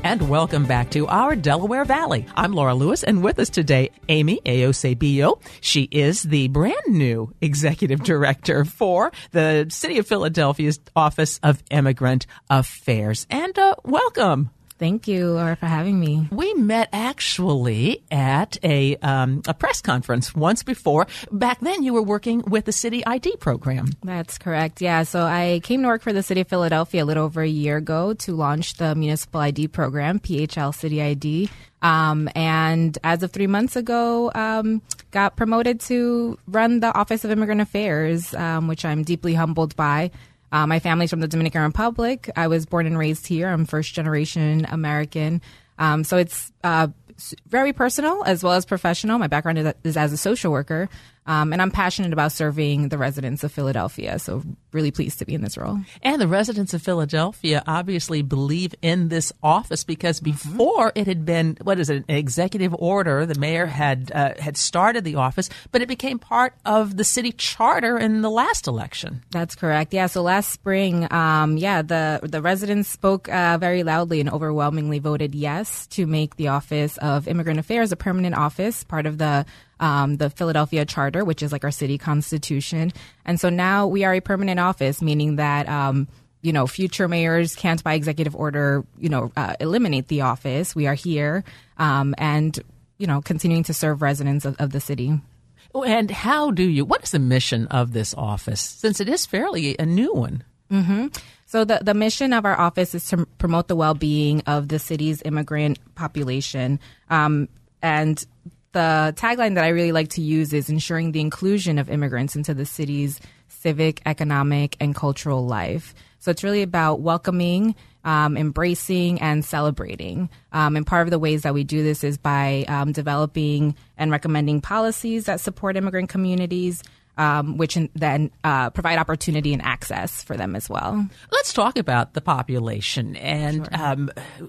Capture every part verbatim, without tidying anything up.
And welcome back to our Delaware Valley. I'm Laura Lewis, and with us today, Amy Eusebio. She is the brand new executive director for the City of Philadelphia's Office of Immigrant Affairs. And uh, welcome. Thank you, Laura, for having me. We met actually at a um, a press conference once before. Back then, you were working with the City I D program. That's correct. Yeah, so I came to work for the City of Philadelphia a little over a year ago to launch the Municipal I D program, P H L City I D. Um, and as of three months ago, um, got promoted to run the Office of Immigrant Affairs, um, which I'm deeply humbled by. Uh, my family's from the Dominican Republic. I was born and raised here. I'm first generation American. Um, so it's uh, very personal as well as professional. My background is, is as a social worker, um, and I'm passionate about serving the residents of Philadelphia. So really pleased to be in this role. And the residents of Philadelphia obviously believe in this office because before mm-hmm. it had been, what is it, an executive order. The mayor had uh, had started the office, but it became part of the city charter in the last election. That's correct. Yeah. So last spring, um, yeah, the the residents spoke uh, very loudly and overwhelmingly voted yes to make the Office of Immigrant Affairs a permanent office, part of the Um, the Philadelphia Charter, which is like our city constitution. And so now we are a permanent office, meaning that, um, you know, future mayors can't by executive order, you know, uh, eliminate the office. We are here um, and, you know, continuing to serve residents of, of the city. And how do you, what is the mission of this office, since it is fairly a new one? Mm-hmm. So the, the mission of our office is to promote the well-being of the city's immigrant population. Um, and The tagline that I really like to use is ensuring the inclusion of immigrants into the city's civic, economic, and cultural life. So it's really about welcoming, um, embracing, and celebrating. Um, and part of the ways that we do this is by um, developing and recommending policies that support immigrant communities, Um, which then uh, provide opportunity and access for them as well. Let's talk about the population and Sure. um,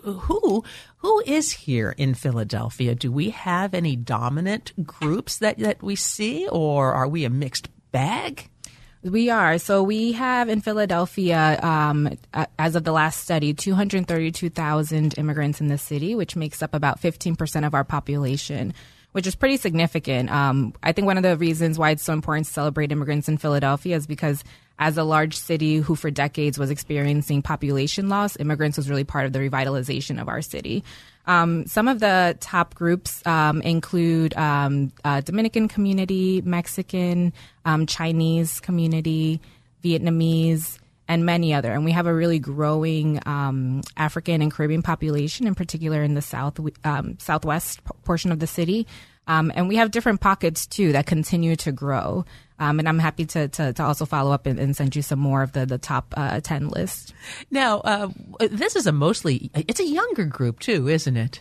who who is here in Philadelphia. Do we have any dominant groups that, that we see, or are we a mixed bag? We are. So we have in Philadelphia, um, as of the last study, two hundred thirty-two thousand immigrants in the city, which makes up about fifteen percent of our population, which is pretty significant. Um, I think one of the reasons why it's so important to celebrate immigrants in Philadelphia is because as a large city who for decades was experiencing population loss, immigrants was really part of the revitalization of our city. Um, some of the top groups um, include um, uh, Dominican community, Mexican, um, Chinese community, Vietnamese, and many other. And we have a really growing um, African and Caribbean population, in particular in the south um, southwest p- portion of the city. Um, and we have different pockets, too, that continue to grow. Um, and I'm happy to, to, to also follow up and, and send you some more of the, the top uh, ten list. Now, uh, this is a mostly, it's a younger group, too, isn't it?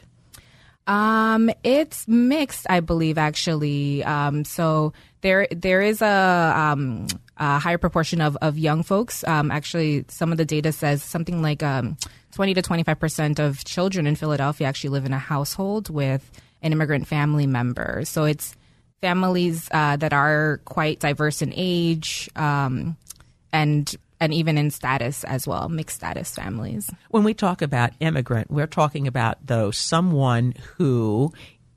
Um, it's mixed, I believe, actually. Um, so there there is a, um, a higher proportion of, of young folks. Um, actually, some of the data says something like um, twenty to twenty-five percent of children in Philadelphia actually live in a household with an immigrant family member. So it's families uh, that are quite diverse in age um, and and even in status as well, mixed status families. When we talk about immigrant, we're talking about, though, someone who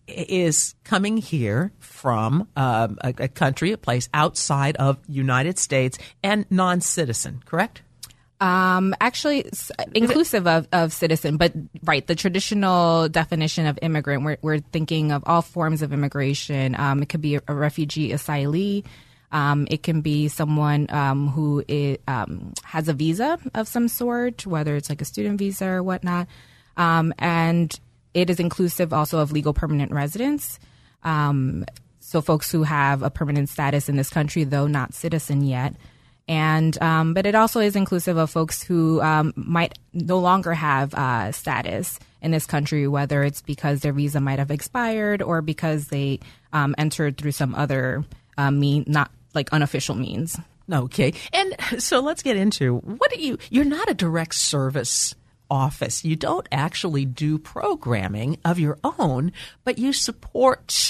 is coming here from um, a, a country, a place outside of United States, and non-citizen, correct? Um, actually, inclusive of, of citizen, but right, the traditional definition of immigrant, we're, we're thinking of all forms of immigration. Um, it could be a, a refugee, asylee. Um, it can be someone um, who is, um, has a visa of some sort, whether it's like a student visa or whatnot. Um, and it is inclusive also of legal permanent residents. Um, so folks who have a permanent status in this country, though not citizen yet. And um, but it also is inclusive of folks who um, might no longer have uh, status in this country, whether it's because their visa might have expired or because they um, entered through some other uh, mean, not like unofficial means. Okay. And so let's get into what do you, you're not a direct service office. You don't actually do programming of your own, but you support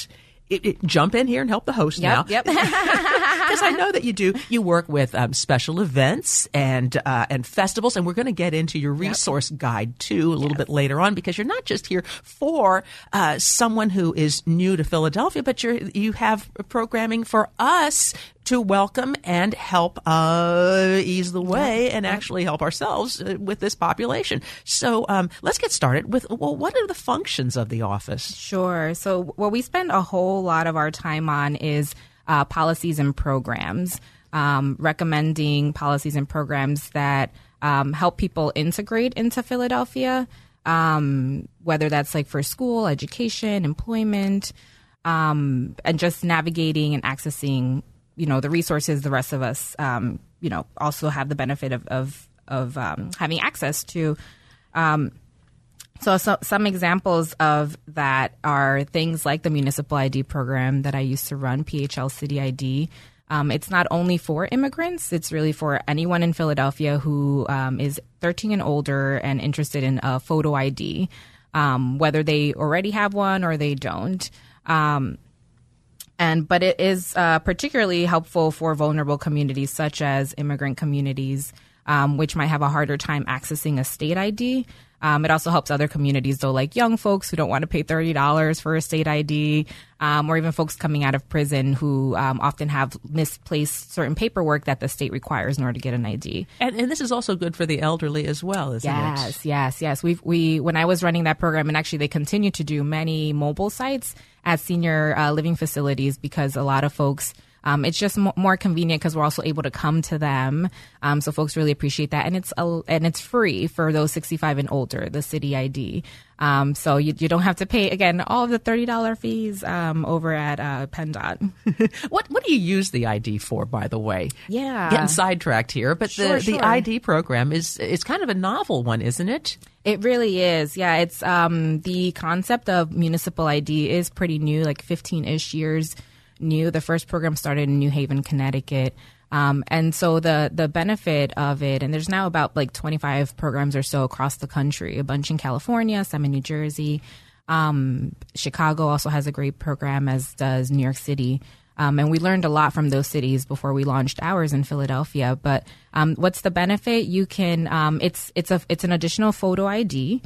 it, it, jump in here and help the host yep, now. Yep. Because I know that you do. You work with um, special events and uh, and festivals, and we're going to get into your resource yep. guide too a little yes. bit later on, because you're not just here for uh, someone who is new to Philadelphia, but you're you have programming for us to welcome and help uh, ease the way and actually help ourselves uh, with this population. So um, let's get started with, well, what are the functions of the office? Sure. So what we spend a whole lot of our time on is uh, policies and programs, um, recommending policies and programs that um, help people integrate into Philadelphia, um, whether that's like for school, education, employment, um, and just navigating and accessing you know, the resources the rest of us, um, you know, also have the benefit of, of, of um, having access to. Um, so, so some examples of that are things like the Municipal I D program that I used to run, P H L City I D. Um, it's not only for immigrants, it's really for anyone in Philadelphia who um, is thirteen and older and interested in a photo I D, um, whether they already have one or they don't. Um, And but it is uh, particularly helpful for vulnerable communities such as immigrant communities, um, which might have a harder time accessing a state I D. Um, it also helps other communities, though, like young folks who don't want to pay thirty dollars for a state I D, um, or even folks coming out of prison who um, often have misplaced certain paperwork that the state requires in order to get an I D. And, and this is also good for the elderly as well, isn't yes, it? Yes, yes, yes. We we when I was running that program, and actually they continue to do many mobile sites at senior uh, living facilities, because a lot of folks, um, it's just m- more convenient because we're also able to come to them. Um, so folks really appreciate that. And it's a, and it's free for those sixty-five and older, the city I D. Um, so you, you don't have to pay, again, all of the thirty dollars fees um, over at uh, PennDOT. What what do you use the I D for, by the way? Yeah. Getting sidetracked here, but sure, the, sure. the I D program is it's kind of a novel one, isn't it? It really is. Yeah, it's um, the concept of municipal I D is pretty new, like fifteen-ish years new. The first program started in New Haven, Connecticut. Um, and so the the benefit of it, and there's now about like twenty-five programs or so across the country, a bunch in California, some in New Jersey. Um, Chicago also has a great program, as does New York City. Um, and we learned a lot from those cities before we launched ours in Philadelphia. But um, what's the benefit? You can um, it's it's a it's an additional photo I D,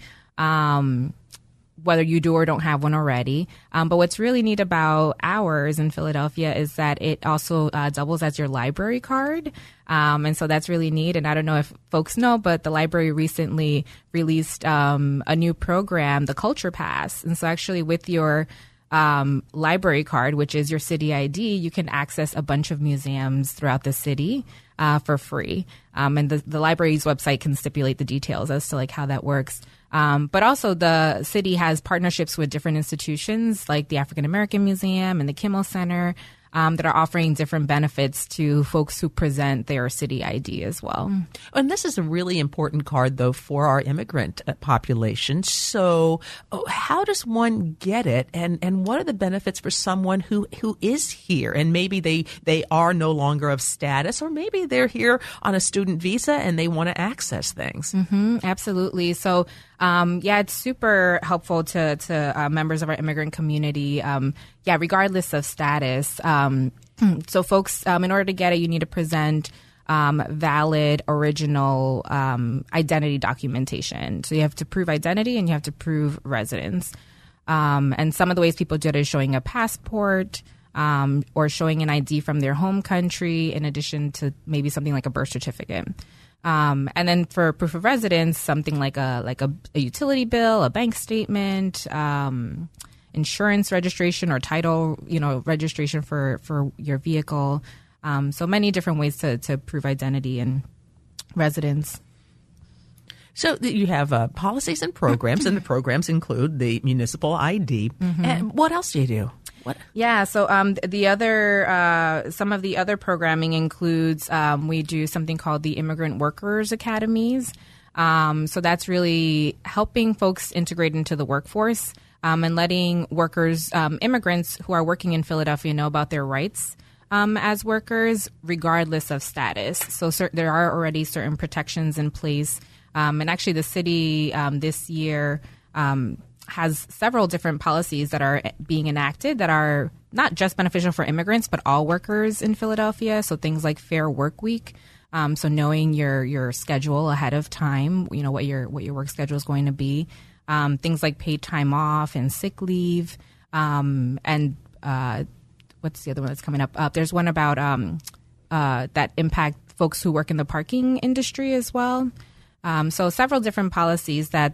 um, whether you do or don't have one already. Um, but what's really neat about ours in Philadelphia is that it also uh, doubles as your library card. Um, and so that's really neat. And I don't know if folks know, but the library recently released um, a new program, the Culture Pass. And so actually with your Um, library card, which is your city I D, you can access a bunch of museums throughout the city uh, for free. Um, and the, the library's website can stipulate the details as to like how that works. Um, but also the city has partnerships with different institutions like the African American Museum and the Kimmel Center um, that are offering different benefits to folks who present their city I D as well. And this is a really important card, though, for our immigrant population. So oh, how does one get it? And, and what are the benefits for someone who, who is here? And maybe they, they are no longer of status, or maybe they're here on a student visa and they want to access things. Mm-hmm, absolutely. So Um, yeah, it's super helpful to, to uh, members of our immigrant community. Um, yeah, regardless of status. Um, so folks, um, in order to get it, you need to present um, valid original um, identity documentation. So you have to prove identity and you have to prove residence. Um, and some of the ways people do it is showing a passport um, or showing an I D from their home country, in addition to maybe something like a birth certificate. Um, and then for proof of residence, something like a like a, a utility bill, a bank statement, um, insurance registration or title, you know, registration for, for your vehicle. Um, so many different ways to, to prove identity and residence. So you have uh, policies and programs, and the programs include the municipal I D. Mm-hmm. And what else do you do? What? Yeah, so um, the other, uh, some of the other programming includes um, we do something called the Immigrant Workers Academies. Um, so that's really helping folks integrate into the workforce um, and letting workers, um, immigrants who are working in Philadelphia know about their rights um, as workers, regardless of status. So cer- there are already certain protections in place. Um, and actually the city um, this year um, has several different policies that are being enacted that are not just beneficial for immigrants, but all workers in Philadelphia. So things like Fair Work Week. Um, so knowing your your schedule ahead of time, you know, what your what your work schedule is going to be. Um, things like paid time off and sick leave. Um, and uh, what's the other one that's coming up? Uh, there's one about um, uh, that impact folks who work in the parking industry as well. Um, so several different policies that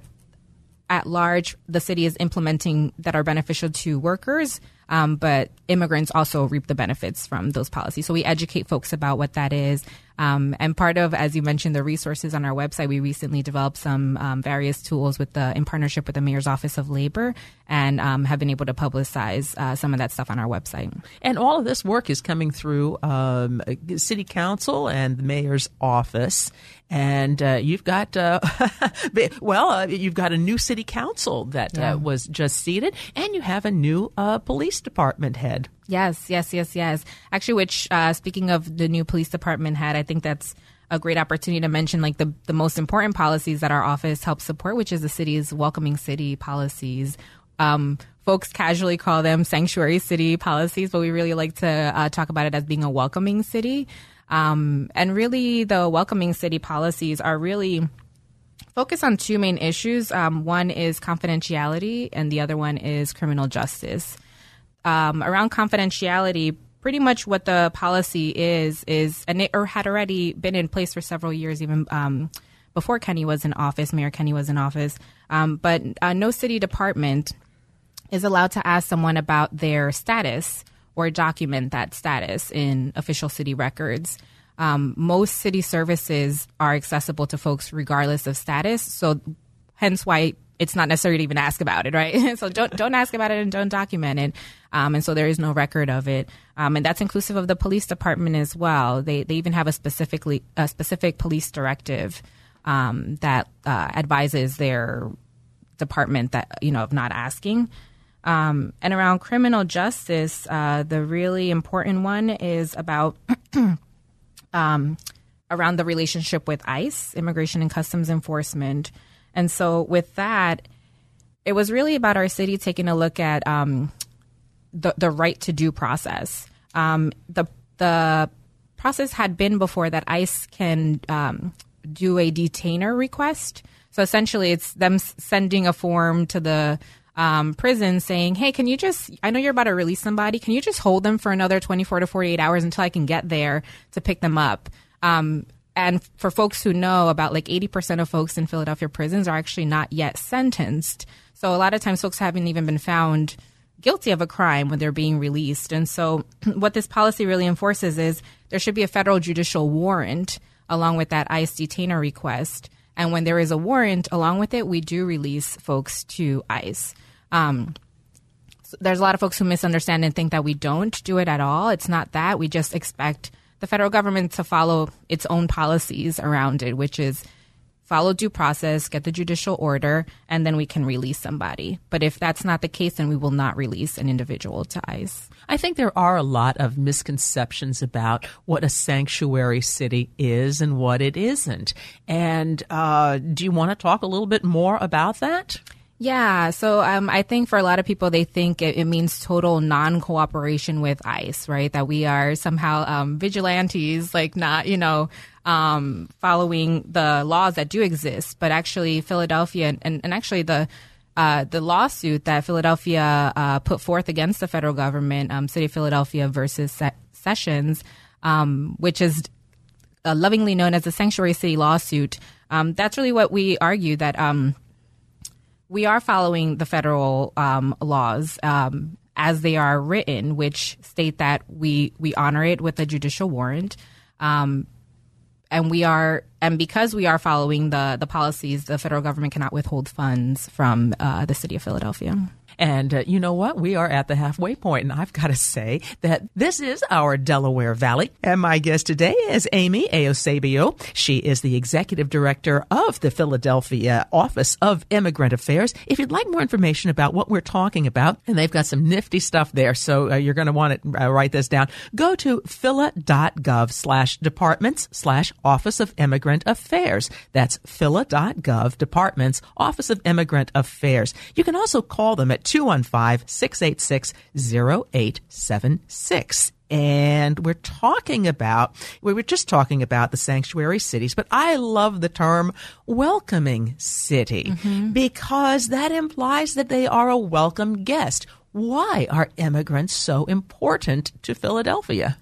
at large the city is implementing that are beneficial to workers, um, but immigrants also reap the benefits from those policies. So we educate folks about what that is. Um, and part of, as you mentioned, the resources on our website, we recently developed some um, various tools with the in partnership with the Mayor's Office of Labor, and um, have been able to publicize uh, some of that stuff on our website. And all of this work is coming through um, City Council and the Mayor's Office. And uh, you've got, uh, well, uh, you've got a new City Council that yeah. uh, was just seated, and you have a new uh, police department head. Yes, yes, yes, yes. Actually, which, uh, speaking of the new police department head, I think that's a great opportunity to mention like the, the most important policies that our office helps support, which is the city's welcoming city policies. Um, folks casually call them sanctuary city policies, but we really like to uh, talk about it as being a welcoming city. Um, and really, the welcoming city policies are really focused on two main issues. Um, one is confidentiality, and the other one is criminal justice. Um, around confidentiality, pretty much what the policy is, is, and it or had already been in place for several years, even um, before Kenny was in office, Mayor Kenny was in office. Um, but uh, no city department is allowed to ask someone about their status or document that status in official city records. Um, most city services are accessible to folks regardless of status, so hence why it's not necessary to even ask about it, right? So don't don't ask about it and don't document it. Um, and so there is no record of it. Um, and that's inclusive of the police department as well. They they even have a specifically a specific police directive um, that uh, advises their department that, you know, of not asking. Um, and around criminal justice, uh, the really important one is about um, around the relationship with ICE, Immigration and Customs Enforcement. And so with that, it was really about our city taking a look at um, the, the right to due process. Um, the the process had been before that ICE can um, do a detainer request. So essentially, it's them sending a form to the um, prison saying, hey, can you just, I know you're about to release somebody. Can you just hold them for another twenty-four to forty-eight hours until I can get there to pick them up? Um, and for folks who know, about like eighty percent of folks in Philadelphia prisons are actually not yet sentenced. So a lot of times folks haven't even been found guilty of a crime when they're being released. And so what this policy really enforces is there should be a federal judicial warrant along with that ICE detainer request. And when there is a warrant along with it, we do release folks to ICE. Um, so there's a lot of folks who misunderstand and think that we don't do it at all. It's not that. We just expect the federal government to follow its own policies around it, which is follow due process, get the judicial order, and then we can release somebody. But if that's not the case, then we will not release an individual to ICE. I think there are a lot of misconceptions about what a sanctuary city is and what it isn't. And uh, do you want to talk a little bit more about that? Yeah, so um, I think for a lot of people, they think it, it means total non-cooperation with ICE, right? That we are somehow um, vigilantes, like not, you know, um, following the laws that do exist. But actually, Philadelphia and, and actually the uh, the lawsuit that Philadelphia uh, put forth against the federal government, um, City of Philadelphia versus Se- Sessions, um, which is uh, lovingly known as the Sanctuary City lawsuit. Um, that's really what we argue, that um, we are following the federal um, laws um, as they are written, which state that we we honor it with a judicial warrant. Um, and we are, and because we are following the the policies, the federal government cannot withhold funds from uh, the city of Philadelphia. And uh, you know what? We are at the halfway point, and I've got to say that this is our Delaware Valley. And my guest today is Amy Eusebio. She is the executive director of the Philadelphia Office of Immigrant Affairs. If you'd like more information about what we're talking about, and they've got some nifty stuff there, so uh, you're going to want to uh, write this down, go to phila.gov slash departments slash Office of Immigrant Affairs. That's phila.gov departments Office of Immigrant Affairs. You can also call them at two one five, six eight six, zero eight seven six. And we're talking about, we were just talking about the sanctuary cities, but I love the term welcoming city mm-hmm. because that implies that they are a welcome guest. Why are immigrants so important to Philadelphia?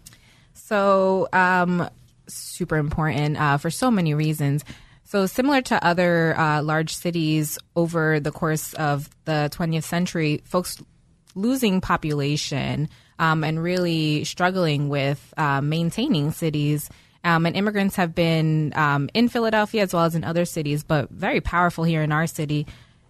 So, um, super important uh, for so many reasons. So similar to other uh, large cities over the course of the twentieth century, folks losing population um, and really struggling with uh, maintaining cities. Um, and immigrants have been um, in Philadelphia as well as in other cities, but very powerful here in our city,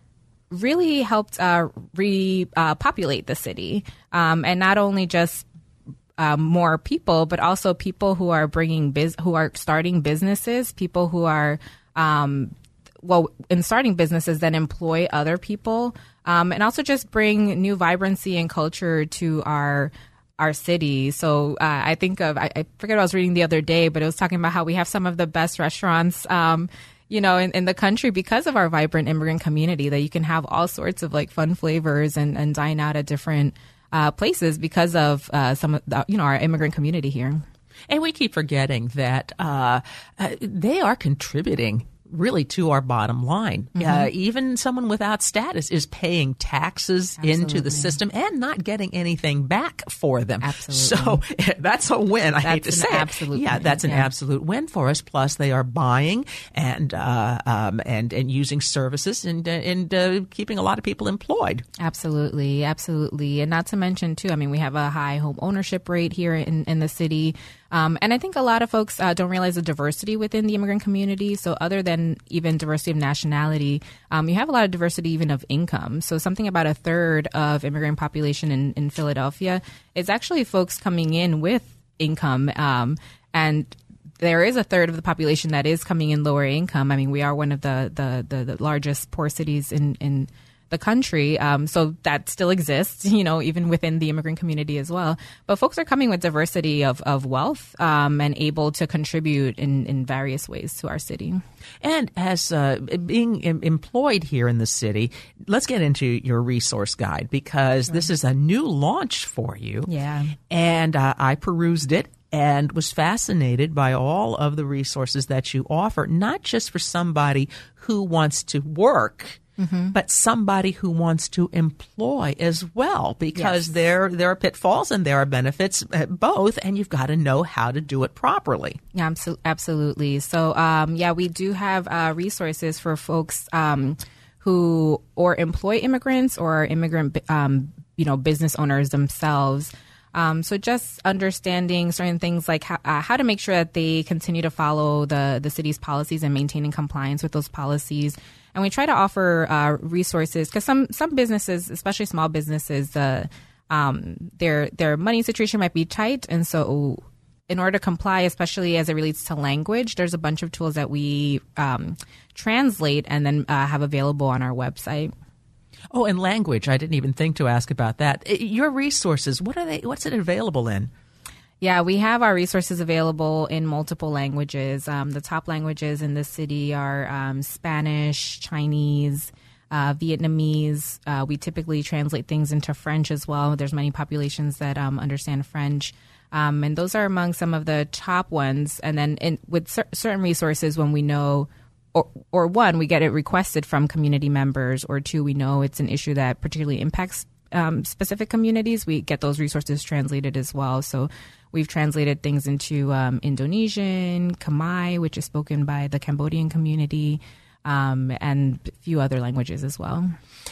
really helped uh, repopulate uh, the city. Um, and not only just um, more people, but also people who are bringing biz- who are starting businesses, people who are Um, well, in starting businesses that employ other people, um, and also just bring new vibrancy and culture to our our city. So uh, I think of, I, I forget what I was reading the other day, but it was talking about how we have some of the best restaurants, um, you know, in, in the country because of our vibrant immigrant community, that you can have all sorts of like fun flavors and, and dine out at different uh, places because of uh, some of the, you know, our immigrant community here. And we keep forgetting that uh, uh, they are contributing really to our bottom line. Mm-hmm. Uh, even someone without status is paying taxes Absolutely. Into the system and not getting anything back for them. Absolutely. So that's a win. I that's hate to say absolute it. Yeah, win. that's an yeah. absolute win for us. Plus, they are buying and uh, um, and and using services and uh, and uh, keeping a lot of people employed. Absolutely, absolutely, and not to mention too. I mean, we have a high home ownership rate here in in the city. Um, and I think a lot of folks uh, don't realize the diversity within the immigrant community. So other than even diversity of nationality, um, you have a lot of diversity even of income. So something about a third of immigrant population in, in Philadelphia is actually folks coming in with income. Um, and there is a third of the population that is coming in lower income. I mean, we are one of the, the, the, the largest poor cities in, in the country. Um, so that still exists, you know, even within the immigrant community as well. But folks are coming with diversity of, of wealth um, and able to contribute in, in various ways to our city. And as uh, being em- employed here in the city, let's get into your resource guide because sure. this is a new launch for you. Yeah. And uh, I perused it and was fascinated by all of the resources that you offer, not just for somebody who wants to work, Mm-hmm. but somebody who wants to employ as well, because yes. there there are pitfalls and there are benefits at both, and you've got to know how to do it properly. Yeah, absolutely. So, um, yeah, we do have uh, resources for folks um, who or employ immigrants or immigrant, um, you know, business owners themselves. Um, so just understanding certain things like how, uh, how to make sure that they continue to follow the, the city's policies and maintaining compliance with those policies. And we try to offer uh, resources because some, some businesses, especially small businesses, uh, um, their their money situation might be tight. And so in order to comply, especially as it relates to language, there's a bunch of tools that we um, translate and then uh, have available on our website. Oh, and language. I didn't even think to ask about that. Your resources, what are they? What's it available in? Yeah, we have our resources available in multiple languages. Um, the top languages in the city are um, Spanish, Chinese, uh, Vietnamese. Uh, we typically translate things into French as well. There's many populations that um, understand French. Um, and those are among some of the top ones. And then in, with cer- certain resources, when we know, or, or one, we get it requested from community members, or two, we know it's an issue that particularly impacts um, specific communities, we get those resources translated as well. So we've translated things into um, Indonesian, Khmer, which is spoken by the Cambodian community, um, and a few other languages as well.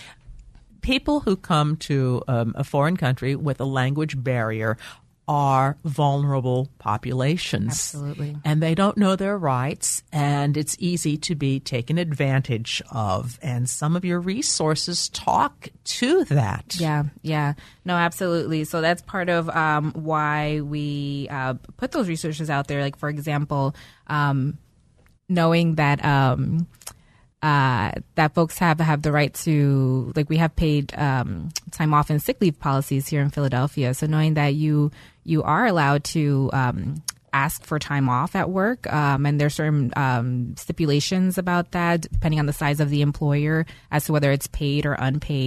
People who come to um, a foreign country with a language barrier are vulnerable populations. Absolutely. And they don't know their rights, and it's easy to be taken advantage of. And some of your resources talk to that. Yeah, yeah. No, absolutely. So that's part of um, why we uh, put those resources out there. Like, for example, um, knowing that um, uh, that folks have, have the right to, like, we have paid um, time off and sick leave policies here in Philadelphia. So knowing that you you are allowed to um, ask for time off at work, um, and there's certain um, stipulations about that, depending on the size of the employer, as to whether it's paid or unpaid.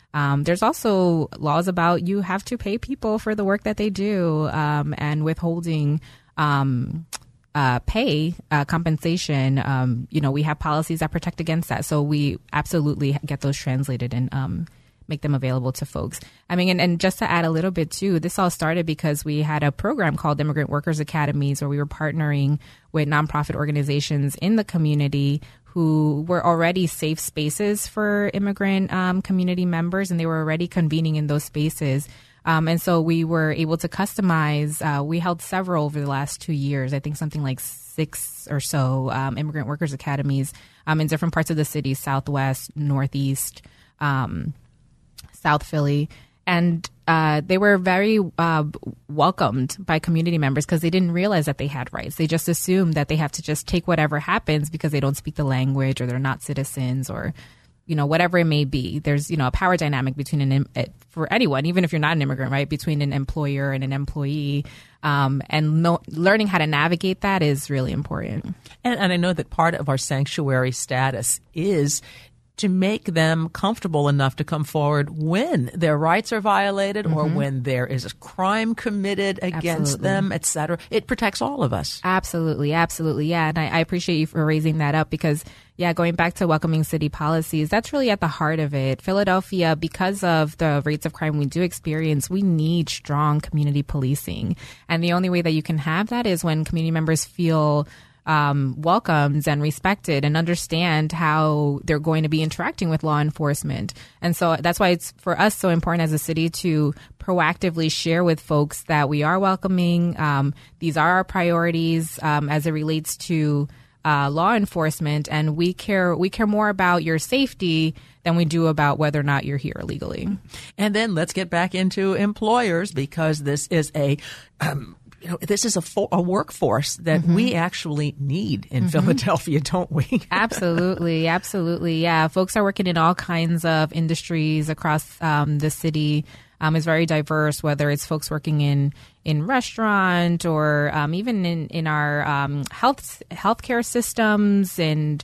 Um, there's also laws about you have to pay people for the work that they do, um, and withholding um, uh, pay, uh, compensation. Um, you know, we have policies that protect against that. So we absolutely get those translated and um, make them available to folks. I mean, and, and just to add a little bit too, this all started because we had a program called Immigrant Workers Academies where we were partnering with nonprofit organizations in the community who were already safe spaces for immigrant um, community members, and they were already convening in those spaces. Um, and so we were able to customize. Uh, we held several over the last two years, I think something like six or so um, immigrant workers academies um, in different parts of the city, Southwest, Northeast, um, South Philly. And uh, they were very uh, welcomed by community members because they didn't realize that they had rights. They just assumed that they have to just take whatever happens because they don't speak the language or they're not citizens or, you know, whatever it may be. There's, you know, a power dynamic between an, for anyone, even if you're not an immigrant, right, between an employer and an employee. Um, and no, learning how to navigate that is really important. And, and I know that part of our sanctuary status is to make them comfortable enough to come forward when their rights are violated mm-hmm. or when there is a crime committed against absolutely. them, et cetera. It protects all of us. Absolutely. Absolutely. Yeah. And I, I appreciate you for raising that up because, yeah, going back to welcoming city policies, that's really at the heart of it. Philadelphia, because of the rates of crime we do experience, we need strong community policing. And the only way that you can have that is when community members feel Um, welcomed and respected and understand how they're going to be interacting with law enforcement. And so that's why it's for us so important as a city to proactively share with folks that we are welcoming. Um, these are our priorities um, as it relates to uh, law enforcement, and we care we care more about your safety than we do about whether or not you're here illegally. And then let's get back into employers because this is a um, You know, this is a, fo- a workforce that mm-hmm. we actually need in mm-hmm. Philadelphia, don't we? Absolutely. Absolutely. Yeah. Folks are working in all kinds of industries across um, the city. Um, it's very diverse, whether it's folks working in, in restaurant or um, even in, in our um, health healthcare systems and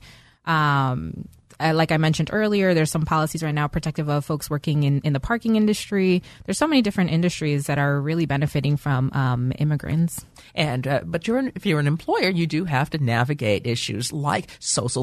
um Uh, like I mentioned earlier, there's some policies right now protective of folks working in, in the parking industry. There's so many different industries that are really benefiting from um, immigrants. And uh, but you're an, if you're an employer, you do have to navigate issues like Social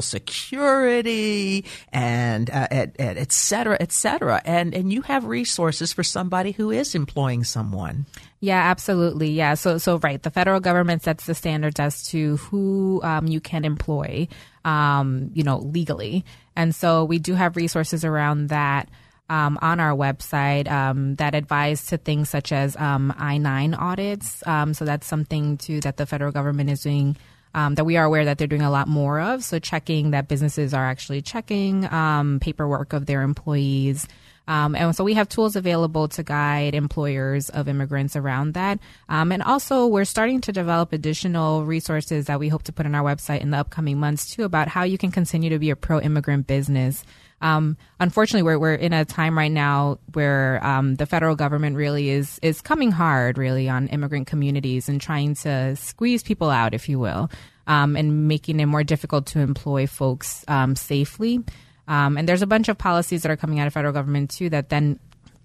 Security and uh, et, et, et cetera, et cetera. And, and you have resources for somebody who is employing someone. Yeah, absolutely. Yeah. So, so right. The federal government sets the standards as to who um, you can employ, um, you know, legally. And so we do have resources around that um, on our website um, that advise to things such as um, I nine audits. Um, so that's something too that the federal government is doing um, that we are aware that they're doing a lot more of. So checking that businesses are actually checking um, paperwork of their employees. Um, and so we have tools available to guide employers of immigrants around that. Um, and also we're starting to develop additional resources that we hope to put on our website in the upcoming months, too, about how you can continue to be a pro-immigrant business. Um, unfortunately, we're, we're in a time right now where um, the federal government really is, is coming hard, really, on immigrant communities and trying to squeeze people out, if you will, um, and making it more difficult to employ folks um, safely. Um, and there's a bunch of policies that are coming out of federal government, too, that then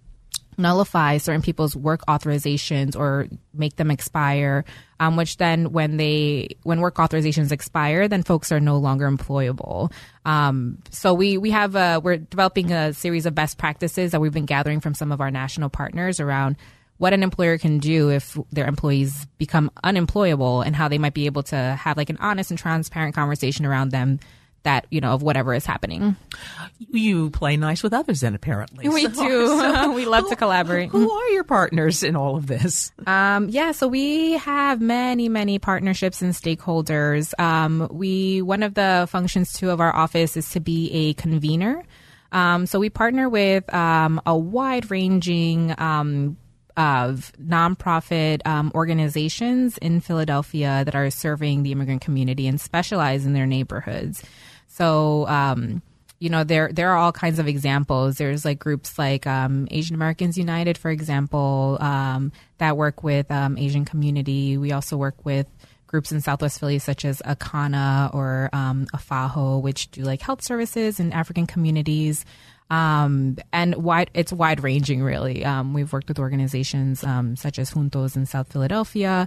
nullify certain people's work authorizations or make them expire, um, which then when they when work authorizations expire, then folks are no longer employable. Um, so we we have a, we're developing a series of best practices that we've been gathering from some of our national partners around what an employer can do if their employees become unemployable and how they might be able to have like an honest and transparent conversation around them. That, you know, of whatever is happening. You play nice with others then, apparently. We so, do. So, we love who, to collaborate. Who are your partners in all of this? Um, yeah, so we have many, many partnerships and stakeholders. Um, we one of the functions, too, of our office is to be a convener. Um, so we partner with um, a wide-ranging um of nonprofit um, organizations in Philadelphia that are serving the immigrant community and specialize in their neighborhoods. So, um, you know, there there are all kinds of examples. There's like groups like um, Asian Americans United, for example, um, that work with um, Asian community. We also work with groups in Southwest Philly such as Akana or um, Afajo, which do like health services in African communities. Um, and wide, it's wide ranging, really. Um, we've worked with organizations um, such as Juntos in South Philadelphia.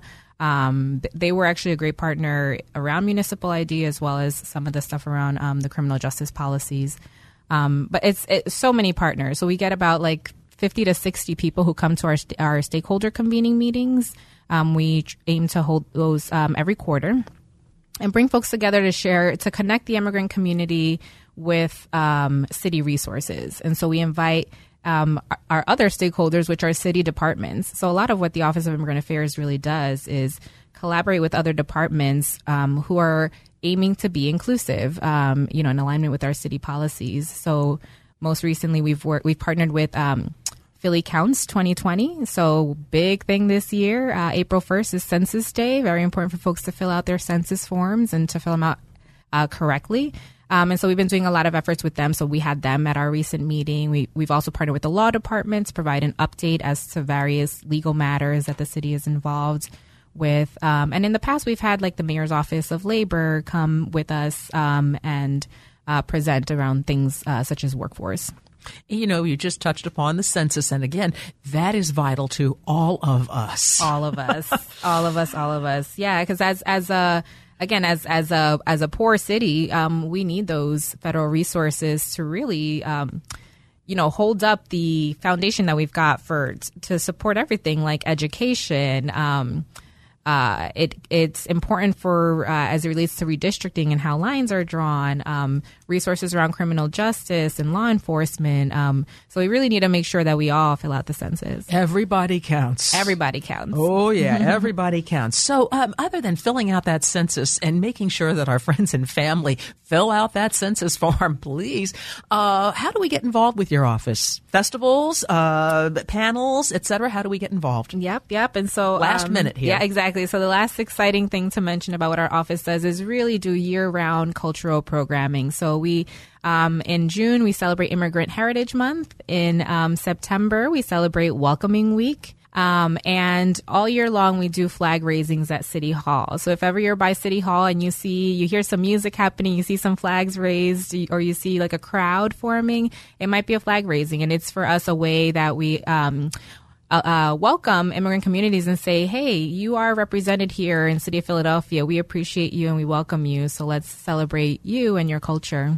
Um, they were actually a great partner around municipal I D as well as some of the stuff around um, the criminal justice policies. Um, but it's, it's so many partners. So we get about like fifty to sixty people who come to our st- our stakeholder convening meetings. Um, we aim to hold those um, every quarter and bring folks together to share, to connect the immigrant community with um, city resources. And so we invite um, our, our other stakeholders, which are city departments. So a lot of what the Office of Immigrant Affairs really does is collaborate with other departments um, who are aiming to be inclusive, um, you know, in alignment with our city policies. So most recently, we've worked, we've partnered with um, Philly Counts twenty twenty. So big thing this year, uh, April first is Census Day. Very important for folks to fill out their census forms and to fill them out uh, correctly. Um, and so we've been doing a lot of efforts with them. So we had them at our recent meeting. We, we've also partnered with the law department to provide an update as to various legal matters that the city is involved with. Um, and in the past, we've had like the Mayor's Office of Labor come with us um, and uh, present around things uh, such as workforce. You know, you just touched upon the census. And again, that is vital to all of us. All of us. all of us. All of us. Yeah, because as, as a... Again, as as a as a poor city, um, we need those federal resources to really, um, you know, hold up the foundation that we've got for to support everything like education. Um, uh, it it's important for uh, as it relates to redistricting and how lines are drawn, um, resources around criminal justice and law enforcement. Um, so we really need to make sure that we all fill out the census. Everybody counts. Everybody counts. Oh, yeah. Everybody counts. So um, other than filling out that census and making sure that our friends and family fill out that census form, please, uh, how do we get involved with your office? Festivals, uh, panels, et cetera? How do we get involved? Yep, yep. And so last um, minute here. Yeah, exactly. So the last exciting thing to mention about what our office does is really do year-round cultural programming. So we, um, in June, we celebrate Immigrant Heritage Month. In um, September, we celebrate Welcoming Week. Um, and all year long, we do flag raisings at City Hall. So if ever you're by City Hall and you see, you hear some music happening, you see some flags raised, or you see like a crowd forming, it might be a flag raising. And it's for us a way that we, um, Uh, uh, welcome immigrant communities and say, hey, you are represented here in the city of Philadelphia. We appreciate you and we welcome you. So let's celebrate you and your culture.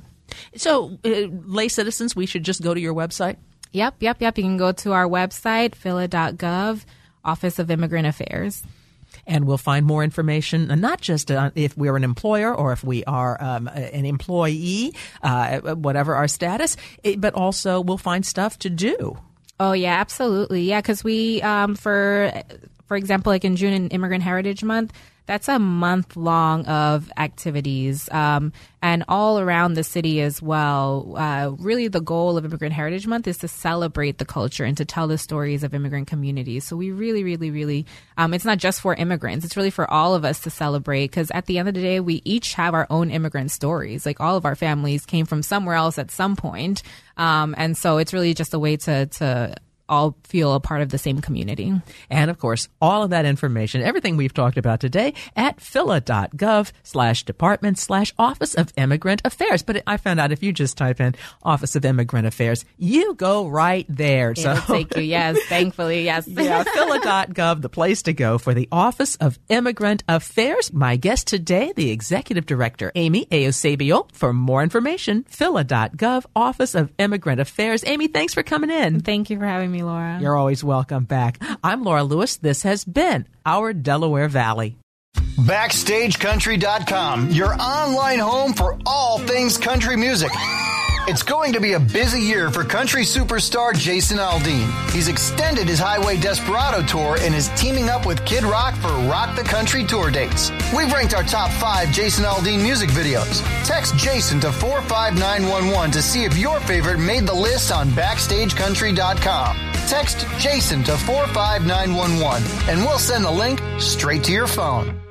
So uh, lay citizens, we should just go to your website? Yep, yep, yep. You can go to our website, phila dot gov, Office of Immigrant Affairs. And we'll find more information, not just uh, if we're an employer or if we are um, an employee, uh, whatever our status, but also we'll find stuff to do. Oh, yeah, absolutely. Yeah, because we, um, for for example, like in June in Immigrant Heritage Month, that's a month long of activities um, and all around the city as well. Uh, really, the goal of Immigrant Heritage Month is to celebrate the culture and to tell the stories of immigrant communities. So we really, really, really, um, it's not just for immigrants. It's really for all of us to celebrate because at the end of the day, we each have our own immigrant stories. Like all of our families came from somewhere else at some point. Um, and so it's really just a way to, to all feel a part of the same community. And of course, all of that information, everything we've talked about today at phila dot gov slash department slash Office of Immigrant Affairs. But I found out if you just type in Office of Immigrant Affairs, you go right there. It'll so take you, yes, thankfully, yes. Yeah, phila dot gov, the place to go for the Office of Immigrant Affairs. My guest today, the Executive Director, Amy Eusebio. For more information, phila dot gov, Office of Immigrant Affairs. Amy, thanks for coming in. Thank you for having me, Laura. You're always welcome back. I'm Laura Lewis. This has been Our Delaware Valley. Backstage Country dot com, your online home for all things country music. It's going to be a busy year for country superstar Jason Aldean. He's extended his Highway Desperado tour and is teaming up with Kid Rock for Rock the Country tour dates. We've ranked our top five Jason Aldean music videos. Text Jason to four five nine one one to see if your favorite made the list on Backstage Country dot com. Text Jason to four five nine one one and we'll send the link straight to your phone.